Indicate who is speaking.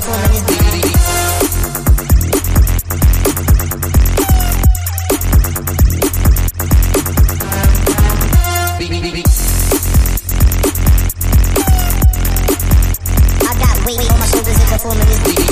Speaker 1: performing this beat. I got weight on my shoulders and performing this beat.